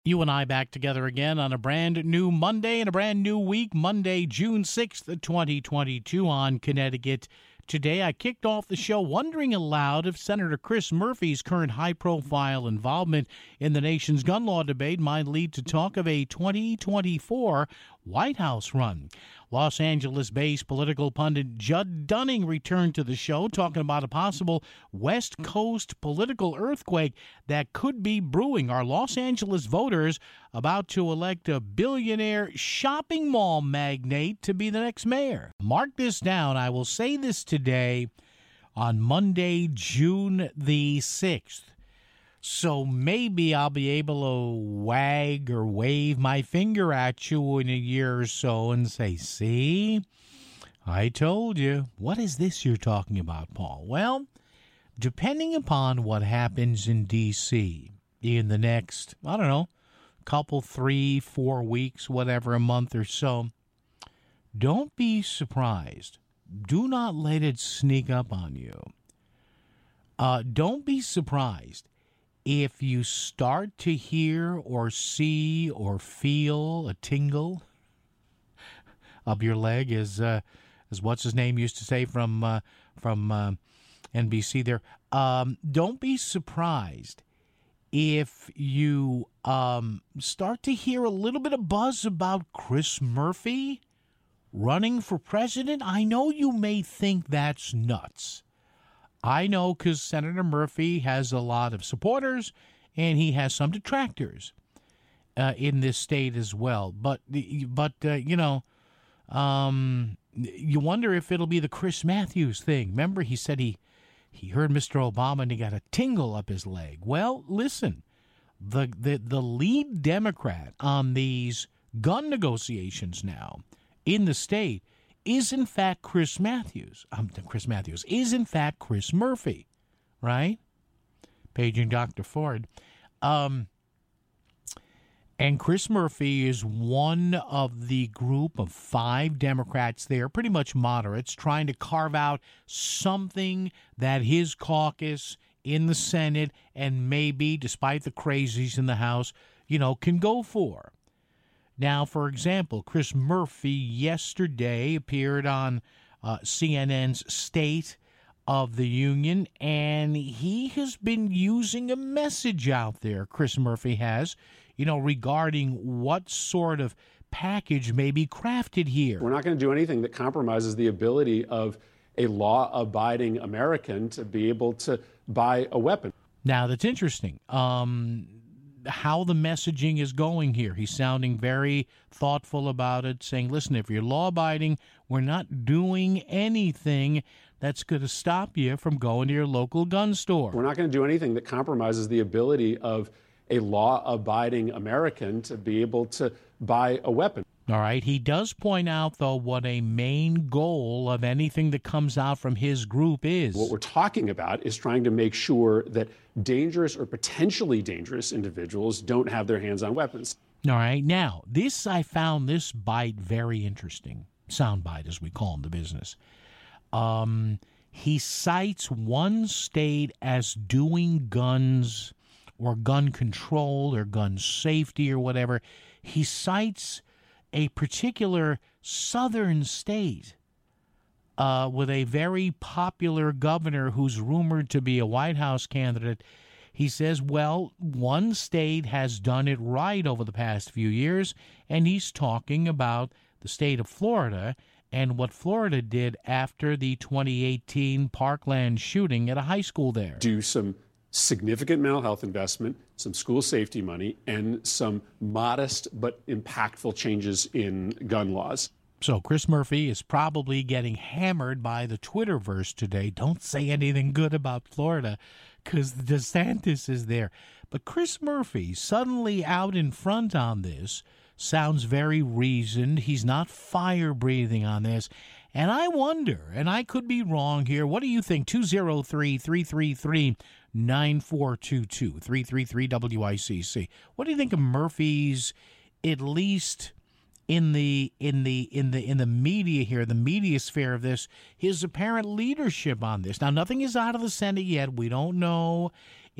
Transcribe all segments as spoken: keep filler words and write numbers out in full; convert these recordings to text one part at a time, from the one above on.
You and I back together again on a brand new Monday and a brand new week, Monday, June sixth, twenty twenty-two on Connecticut Today. I kicked off the show wondering aloud if Senator Chris Murphy's current high-profile involvement in the nation's gun law debate might lead to talk of a twenty twenty-four White House run. Los Angeles-based political pundit Judd Dunning returned to the show talking about a possible West Coast political earthquake that could be brewing. Are Los Angeles voters about to elect a billionaire shopping mall magnate to be the next mayor? Mark this down. I will say this today on Monday, June the sixth. So maybe I'll be able to wag or wave my finger at you in a year or so and say, see, I told you. What is this you're talking about, Paul? Well, depending upon what happens in D C in the next, I don't know, couple, three, four weeks, whatever, a month or so, don't be surprised. Do not let it sneak up on you. Uh, don't be surprised if you start to hear or see or feel a tingle up your leg, as uh, as what's his name used to say from uh, from uh, N B C there. Um, don't be surprised if you um, start to hear a little bit of buzz about Chris Murphy running for president. I know you may think that's nuts. I know, because Senator Murphy has a lot of supporters and he has some detractors uh, in this state as well. But, but uh, you know, um, you wonder if it'll be the Chris Matthews thing. Remember, he said he, he heard Mister Obama and he got a tingle up his leg. Well, listen, the, the, the lead Democrat on these gun negotiations now in the state is in fact Chris Matthews. Um, Chris Matthews is in fact Chris Murphy, right? Paging Doctor Ford. Um, and Chris Murphy is one of the group of five Democrats there, pretty much moderates, trying to carve out something that his caucus in the Senate and maybe, despite the crazies in the House, you know, can go for. Now, for example, Chris Murphy yesterday appeared on uh, C N N's State of the Union, and he has been using a message out there, Chris Murphy has, you know, regarding what sort of package may be crafted here. We're not going to do anything that compromises the ability of a law-abiding American to be able to buy a weapon. Now, that's interesting. Um... how the messaging is going here. He's sounding very thoughtful about it, saying, listen, if you're law-abiding, we're not doing anything that's going to stop you from going to your local gun store. We're not going to do anything that compromises the ability of a law-abiding American to be able to buy a weapon. All right. He does point out, though, what a main goal of anything that comes out from his group is. What we're talking about is trying to make sure that dangerous or potentially dangerous individuals don't have their hands on weapons. All right. Now, this, I found this bite very interesting. Sound bite, as we call in the business. Um, he cites one state as doing guns or gun control or gun safety or whatever. He cites a particular southern state uh, with a very popular governor who's rumored to be a White House candidate. He says, well, one state has done it right over the past few years, and he's talking about the state of Florida and what Florida did after the twenty eighteen Parkland shooting at a high school there. Do some significant mental health investment, some school safety money, and some modest but impactful changes in gun laws. So Chris Murphy is probably getting hammered by the Twitterverse today. Don't say anything good about Florida because DeSantis is there. But Chris Murphy, suddenly out in front on this, sounds very reasoned. He's not fire-breathing on this. And I wonder, and I could be wrong here, what do you think? two oh three, three three three, nine four two two, three three three W I C C. What do you think of Murphy's, at least in the in the in the in the media here, the media sphere of this, his apparent leadership on this? Now, nothing is out of the Senate yet. We don't know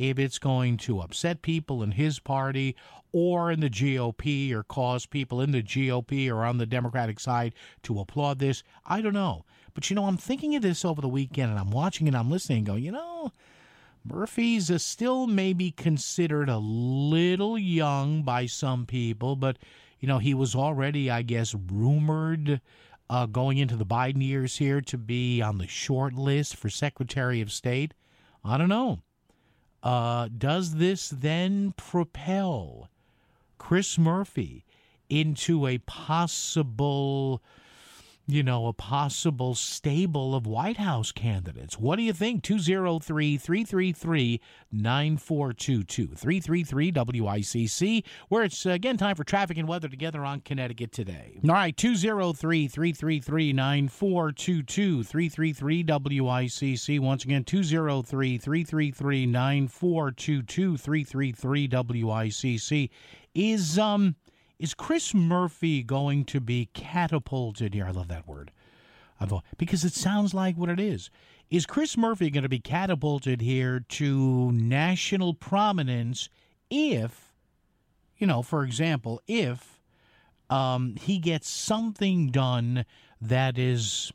if it's going to upset people in his party or in the G O P or cause people in the G O P or on the Democratic side to applaud this. I don't know. But, you know, I'm thinking of this over the weekend, and I'm watching it, I'm listening and going, you know, Murphy's uh, still maybe considered a little young by some people, but, you know, he was already, I guess, rumored uh, going into the Biden years here to be on the short list for Secretary of State. I don't know. Uh, does this then propel Chris Murphy into a possible, you know, a possible stable of White House candidates? What do you think? two oh three, three three three, nine four two two, three three three W I C C, where it's, uh, again, time for traffic and weather together on Connecticut Today. All right, two oh three, three three three, nine four two two, three three three W I C C. Once again, two oh three, three three three, nine four two two, three three three W I C C. Is, um... Is Chris Murphy going to be catapulted here? I love that word. Because it sounds like what it is. Is Chris Murphy going to be catapulted here to national prominence if, you know, for example, if um, he gets something done that is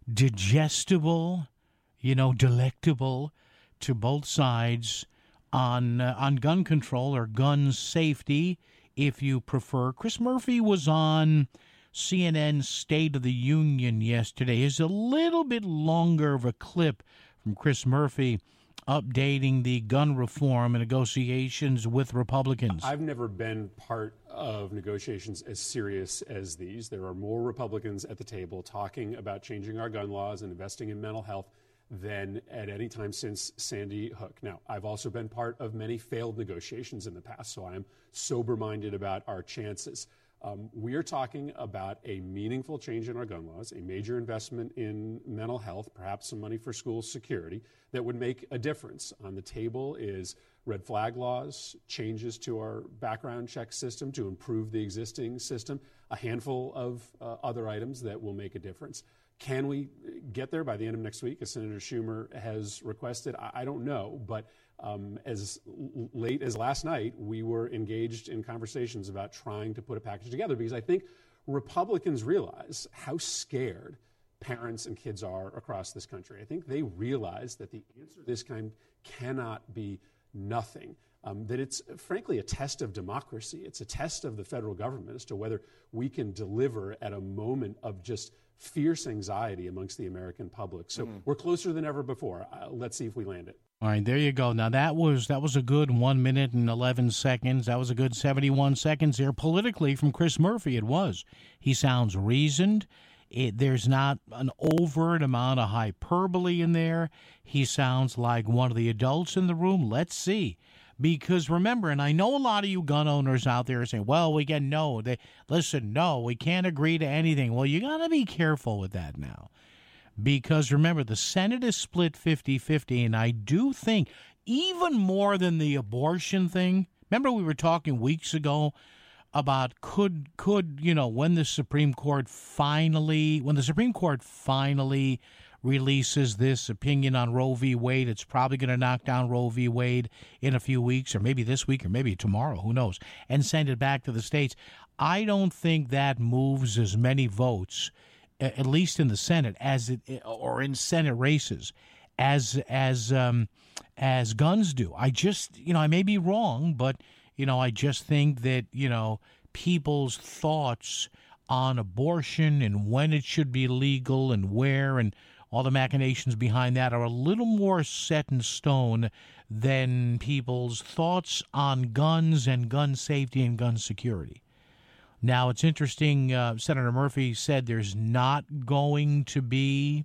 digestible, you know, delectable to both sides on uh, on gun control or gun safety, if you prefer? Chris Murphy was on C N N's State of the Union yesterday. It's a little bit longer of a clip from Chris Murphy updating the gun reform and negotiations with Republicans. I've never been part of negotiations as serious as these. There are more Republicans at the table talking about changing our gun laws and investing in mental health than at any time since Sandy Hook. Now, I've also been part of many failed negotiations in the past, so I am sober-minded about our chances. Um, we are talking about a meaningful change in our gun laws, a major investment in mental health, perhaps some money for school security that would make a difference. On the table is red flag laws, changes to our background check system to improve the existing system, a handful of uh, other items that will make a difference. Can we get there by the end of next week, as Senator Schumer has requested? I, I don't know, but um, as l- late as last night, we were engaged in conversations about trying to put a package together, because I think Republicans realize how scared parents and kids are across this country. I think they realize that the answer to this kind cannot be nothing. Um, that it's, frankly, a test of democracy. It's a test of the federal government as to whether we can deliver at a moment of just fierce anxiety amongst the American public. So mm. we're closer than ever before. Uh, let's see if we land it. All right, there you go. Now, that was that was a good one minute and eleven seconds. That was a good seventy-one seconds there. Politically, from Chris Murphy, it was. He sounds reasoned. It, there's not an overt amount of hyperbole in there. He sounds like one of the adults in the room. Let's see. Because remember, and I know a lot of you gun owners out there say, well, we get no. They, listen, no, we can't agree to anything. Well, you got to be careful with that now. Because remember, the Senate is split fifty-fifty, and I do think even more than the abortion thing, remember we were talking weeks ago about could, could you know, when the Supreme Court finally, when the Supreme Court finally releases this opinion on Roe v. Wade, it's probably going to knock down Roe v. Wade in a few weeks, or maybe this week, or maybe tomorrow, who knows, and send it back to the states. I don't think that moves as many votes, at least in the Senate, as it, or in Senate races, as as um, as guns do. I just, you know, I may be wrong, but you know, I just think that, you know, people's thoughts on abortion and when it should be legal and where and all the machinations behind that are a little more set in stone than people's thoughts on guns and gun safety and gun security. Now, it's interesting, uh, Senator Murphy said there's not going to be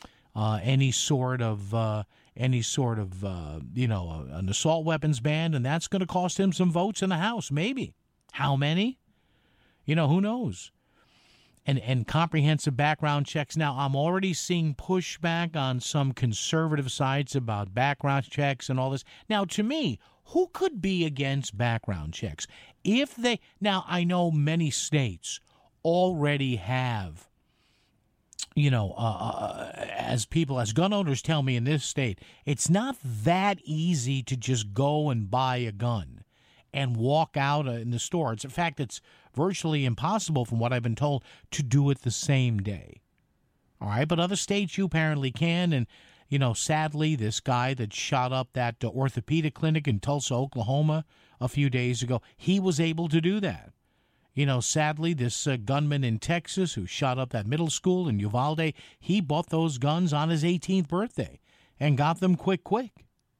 uh, any sort of, uh, any sort of, uh, you know, an assault weapons ban, and that's going to cost him some votes in the House, maybe. How many? You know, who knows? And, and comprehensive background checks. Now, I'm already seeing pushback on some conservative sites about background checks and all this. Now, to me, who could be against background checks? If they, now, I know many states already have, you know, uh, as people, as gun owners tell me in this state, it's not that easy to just go and buy a gun and walk out in the store. It's, in fact, it's virtually impossible, from what I've been told, to do it the same day. All right, but other states you apparently can, and, you know, sadly, this guy that shot up that uh, orthopedic clinic in Tulsa, Oklahoma a few days ago, he was able to do that. You know, sadly, this uh, gunman in Texas who shot up that middle school in Uvalde, he bought those guns on his eighteenth birthday and got them quick, quick.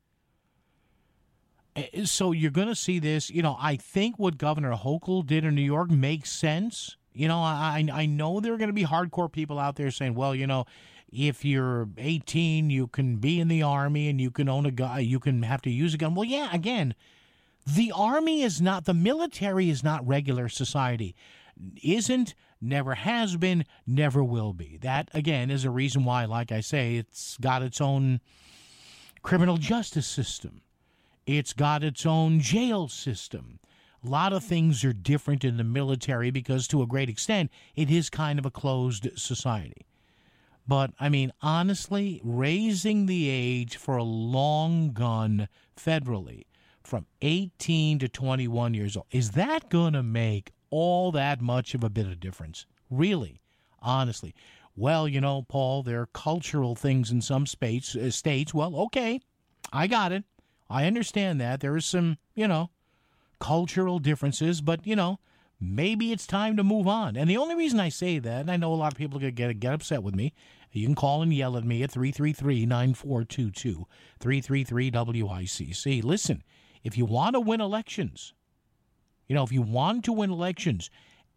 So you're going to see this. You know, I think what Governor Hochul did in New York makes sense. You know, I I know there are going to be hardcore people out there saying, well, you know, if you're eighteen, you can be in the Army and you can own a gun, you can have to use a gun. Well, yeah, again, the Army is not, the military is not regular society. Isn't, never has been, never will be. That, again, is a reason why, like I say, it's got its own criminal justice system. It's got its own jail system. A lot of things are different in the military because, to a great extent, it is kind of a closed society. But, I mean, honestly, raising the age for a long gun federally from eighteen to twenty-one years old, is that going to make all that much of a bit of difference? Really? Honestly? Well, you know, Paul, there are cultural things in some states. Uh, states. Well, okay, I got it. I understand that. There is some, you know, cultural differences, but, you know, maybe it's time to move on. And the only reason I say that, and I know a lot of people are going to get, get upset with me, you can call and yell at me at three three three, nine four two two, three three three W I C C. Listen, if you want to win elections, you know, if you want to win elections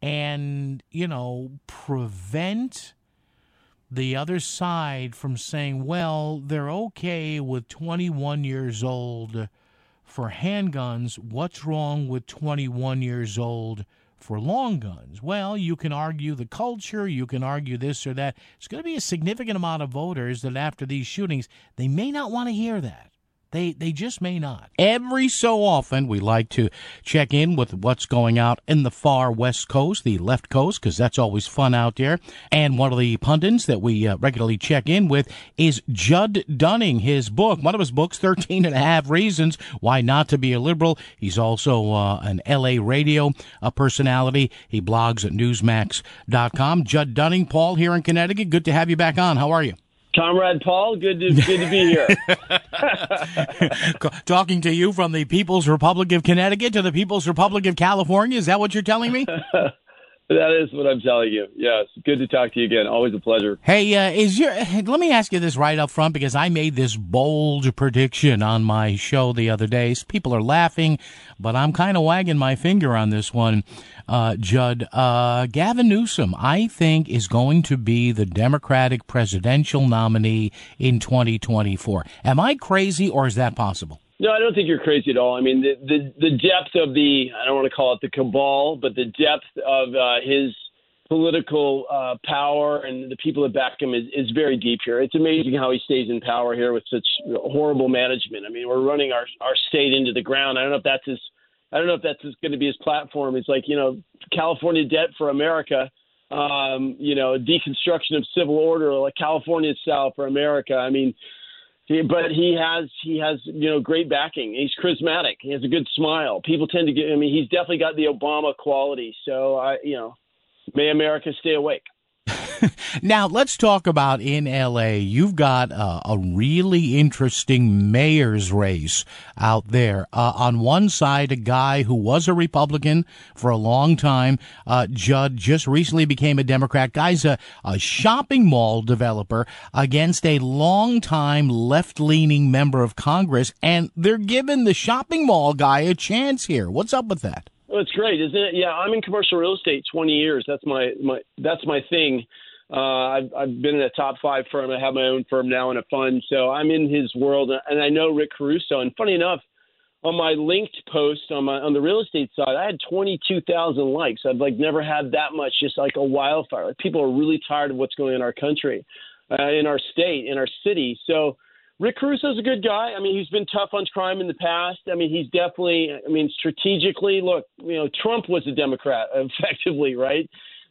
and, you know, prevent the other side from saying, well, they're okay with twenty-one years old for handguns, what's wrong with twenty-one years old for long guns? Well, you can argue the culture, you can argue this or that. It's going to be a significant amount of voters that after these shootings, they may not want to hear that. They they just may not. Every so often, we like to check in with what's going out in the far west coast, the left coast, because that's always fun out there. And one of the pundits that we uh, regularly check in with is Judd Dunning. His book, one of his books, thirteen and a half Reasons Why Not to Be a Liberal. He's also uh, an L A radio uh, personality. He blogs at newsmax dot com. Judd Dunning, Paul here in Connecticut. Good to have you back on. How are you? Comrade Paul, good to good to be here. Talking to you from the People's Republic of Connecticut to the People's Republic of California. Is that what you're telling me? That is what I'm telling you. Yes, good to talk to you again. Always a pleasure. Hey, uh, is your? Let me ask you this right up front, because I made this bold prediction on my show the other day. People are laughing, but I'm kind of wagging my finger on this one, uh, Judd. Uh, Gavin Newsom, I think, is going to be the Democratic presidential nominee in twenty twenty-four. Am I crazy, or is that possible? No, I don't think you're crazy at all. I mean, the, the, the depth of the, I don't want to call it the cabal, but the depth of uh, his political uh, power and the people that back him is, is very deep here. It's amazing how he stays in power here with such horrible management. I mean, we're running our, our state into the ground. I don't know if that's his, I don't know if that's going to be his platform. It's like, you know, California debt for America, um, you know, deconstruction of civil order, like California style for America. I mean, But he has, he has, you know, great backing. He's charismatic. He has a good smile. People tend to get, I mean, he's definitely got the Obama quality. So, I, you know, may America stay awake. Now, let's talk about in L A. You've got uh, a really interesting mayor's race out there. Uh, on one side, a guy who was a Republican for a long time. Uh, Judd just recently became a Democrat. Guy's a, a shopping mall developer against a longtime left-leaning member of Congress, and they're giving the shopping mall guy a chance here. What's up with that? Well, it's great, isn't it? Yeah, I'm in commercial real estate twenty years. That's my, my that's my thing. Uh, I've, I've been in a top five firm. I have my own firm now in a fund. So I'm in his world, and I know Rick Caruso. And funny enough, on my linked post on my on the real estate side, I had twenty-two thousand likes. I've like never had that much, just like a wildfire. Like, people are really tired of what's going on in our country, uh, in our state, in our city. So Rick Caruso's a good guy. I mean, he's been tough on crime in the past. I mean, he's definitely, I mean, strategically, look, you know, Trump was a Democrat, effectively, right?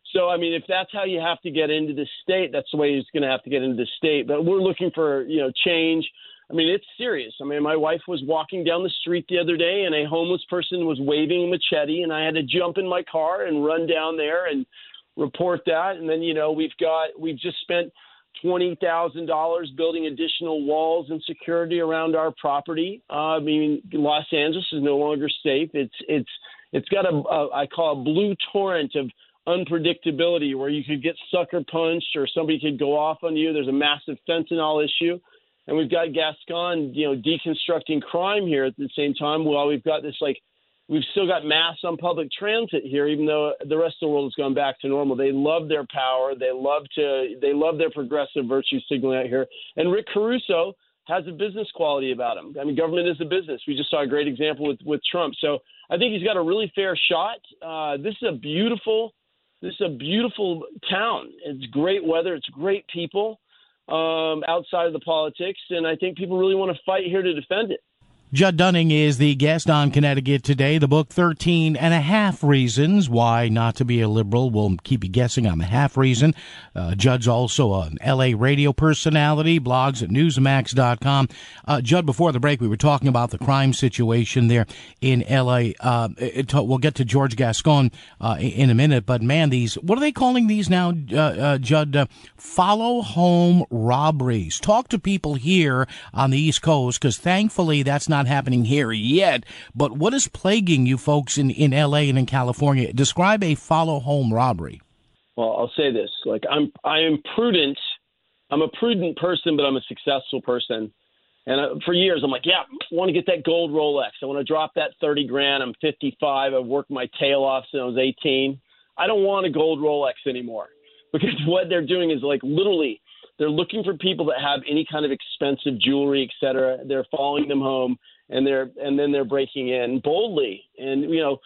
So, I mean, if that's how you have to get into the state, that's the way he's going to have to get into the state. But we're looking for, you know, change. I mean, it's serious. I mean, my wife was walking down the street the other day and a homeless person was waving a machete, and I had to jump in my car and run down there and report that. And then, you know, we've got, we've just spent twenty thousand dollars building additional walls and security around our property. Uh, I mean, Los Angeles is no longer safe. It's, it's, it's got a, a, I call a blue torrent of unpredictability where you could get sucker punched or somebody could go off on you. There's a massive fentanyl issue. And we've got Gascon, you know, deconstructing crime here at the same time. While we've got this, like, we've still got masks on public transit here, even though the rest of the world has gone back to normal. They love their power. They love to, they love their progressive virtue signaling out here. And Rick Caruso has a business quality about him. I mean, government is a business. We just saw a great example with, with Trump. So I think he's got a really fair shot. Uh, this is a beautiful, this is a beautiful town. It's great weather. It's great people. Um, outside of the politics, and I think people really want to fight here to defend it. Judd Dunning is the guest on Connecticut Today. The book, thirteen and a Half Reasons Why Not to Be a Liberal. We'll keep you guessing on the half reason. Uh, Judd's also an L A radio personality, blogs at newsmax dot com. Uh, Judd, before the break, we were talking about the crime situation there in L A. Uh, it, it, we'll get to George Gascon uh, in a minute, but man, these, what are they calling these now, uh, uh, Judd? Uh, follow home robberies. Talk to people here on the East Coast, because thankfully that's not happening here yet, but what is plaguing you folks in, in L A and in California? Describe a follow home robbery. Well, I'll say this, like I'm, I am prudent. I'm a prudent person, but I'm a successful person. And uh, for years, I'm like, yeah, I want to get that gold Rolex. I want to drop that thirty grand. I'm fifty-five. I've worked my tail off since I was eighteen. I don't want a gold Rolex anymore, because what they're doing is, like, literally they're looking for people that have any kind of expensive jewelry, et cetera. They're following them home, and they're and then they're breaking in boldly. And, you know,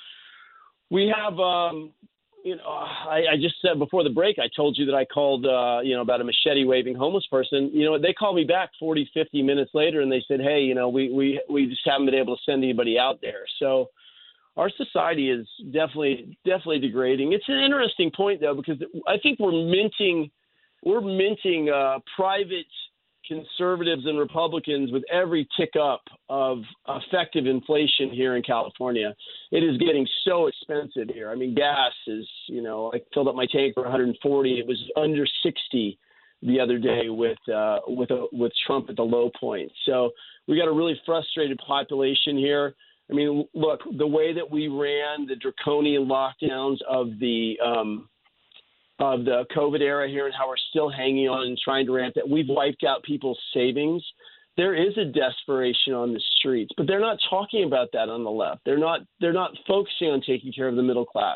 we have, um, you know, I, I just said before the break, I told you that I called, uh, you know, about a machete waving homeless person. You know, they called me back forty, fifty minutes later, and they said, hey, you know, we, we, we just haven't been able to send anybody out there. So our society is definitely, definitely degrading. It's an interesting point, though, because I think we're minting, we're minting uh, private conservatives and Republicans with every tick up of effective inflation here in California. It is getting so expensive here. I mean, gas is, you know, I filled up my tank for one hundred forty. It was under sixty the other day with uh, with a, with Trump at the low point. So we got a really frustrated population here. I mean, look, the way that we ran the draconian lockdowns of the um, of the COVID era here and how we're still hanging on and trying to ramp it, we've wiped out people's savings. There is a desperation on the streets, but they're not talking about that on the left. They're not they're not focusing on taking care of the middle class.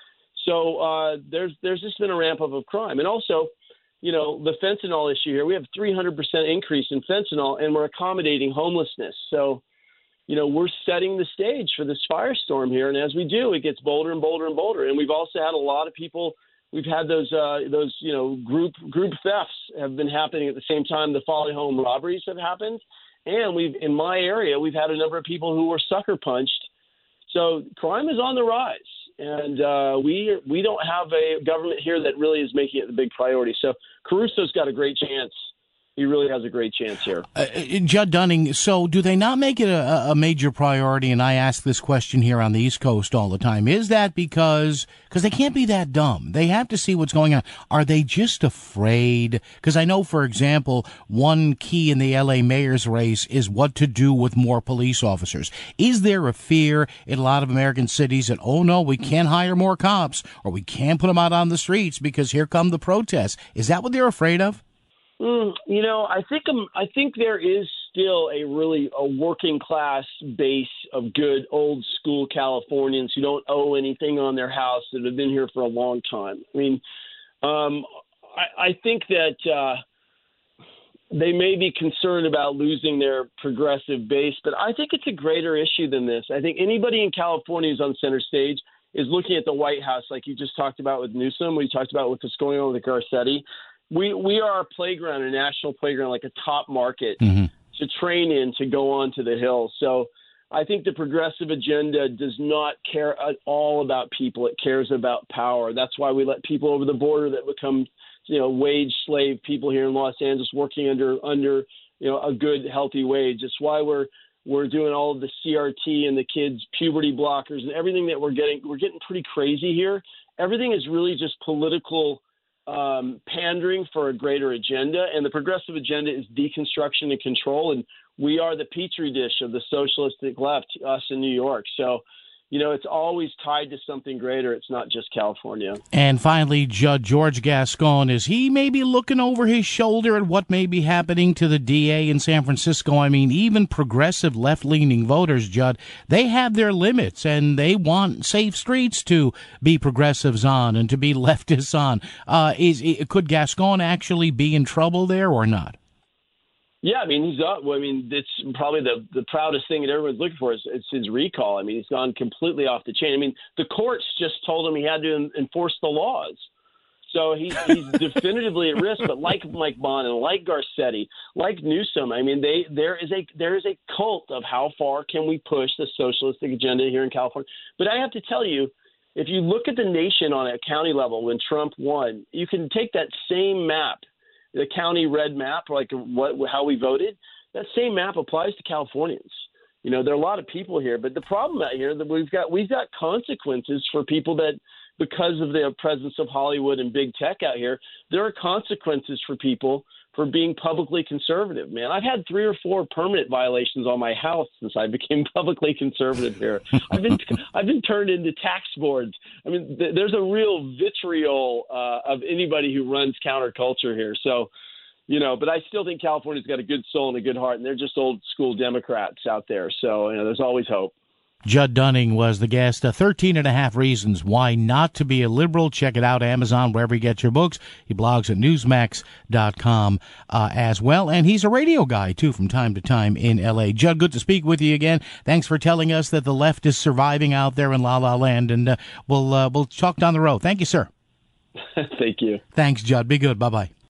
So uh, there's there's just been a ramp up of crime. And also, you know, the fentanyl issue here, we have three hundred percent increase in fentanyl, and we're accommodating homelessness. So, you know, we're setting the stage for this firestorm here. And as we do, it gets bolder and bolder and bolder. And we've also had a lot of people, we've had those, uh, those you know, group group thefts have been happening at the same time the follow home robberies have happened. And we've, in my area, we've had a number of people who were sucker punched. So crime is on the rise. And uh, we we don't have a government here that really is making it the big priority. So Caruso's got a great chance. He really has a great chance here. Uh, Judd Dunning, so do they not make it a, a major priority? And I ask this question here on the East Coast all the time. Is that because because they can't be that dumb? They have to see what's going on. Are they just afraid? Because I know, for example, one key in the L A mayor's race is what to do with more police officers. Is there a fear in a lot of American cities that, oh, no, we can't hire more cops or we can't put them out on the streets because here come the protests? Is that what they're afraid of? Mm, you know, I think um, I think there is still a really a working class base of good old school Californians who don't owe anything on their house, that have been here for a long time. I mean, um, I, I think that uh, they may be concerned about losing their progressive base, but I think it's a greater issue than this. I think anybody in California who's on center stage is looking at the White House, like you just talked about with Newsom, we talked about what's going on with Garcetti. We we are a playground, a national playground, like a top market mm-hmm. to train in to go on to the Hill. So I think the progressive agenda does not care at all about people. It cares about power. That's why we let people over the border that become, you know, wage slave people here in Los Angeles working under under you know a good healthy wage. It's why we're we're doing all of the C R T and the kids puberty blockers and everything that we're getting. We're getting pretty crazy here. Everything is really just political um, pandering for a greater agenda, and the progressive agenda is deconstruction and control. And we are the petri dish of the socialistic left, us in New York. So, you know, it's always tied to something greater. It's not just California. And finally, Judge George Gascon, is he maybe looking over his shoulder at what may be happening to the D A in San Francisco? I mean, even progressive left-leaning voters, Judd, they have their limits, and they want safe streets to be progressives on and to be leftists on. Uh, is could Gascon actually be in trouble there or not? Yeah, I mean, he's up. Well, I mean, it's probably the, the proudest thing that everyone's looking for is it's his recall. I mean, he's gone completely off the chain. I mean, the courts just told him he had to enforce the laws. So he, he's definitively at risk. But like Mike Bonin, like Garcetti, like Newsom, I mean, they there is a there is a cult of how far can we push the socialistic agenda here in California. But I have to tell you, if you look at the nation on a county level when Trump won, you can take that same map, the county red map, like what how we voted, that same map applies to Californians. You know, there are a lot of people here, but the problem out here that we've got we've got consequences for people that, because of the presence of Hollywood and big tech out here, there are consequences for people for being publicly conservative. Man, I've had three or four permanent violations on my house since I became publicly conservative here. I've been I've been turned into tax boards. I mean, th- there's a real vitriol uh, of anybody who runs counterculture here. So, you know, but I still think California's got a good soul and a good heart, and they're just old school Democrats out there. So, you know, there's always hope. Judd Dunning was the guest. Uh, thirteen and a half reasons why not to be a liberal. Check it out, Amazon, wherever you get your books. He blogs at newsmax dot com uh, as well. And he's a radio guy, too, from time to time in L A. Judd, good to speak with you again. Thanks for telling us that the left is surviving out there in La La Land. And uh, we'll, uh, we'll talk down the road. Thank you, sir. Thank you. Thanks, Judd. Be good. Bye-bye.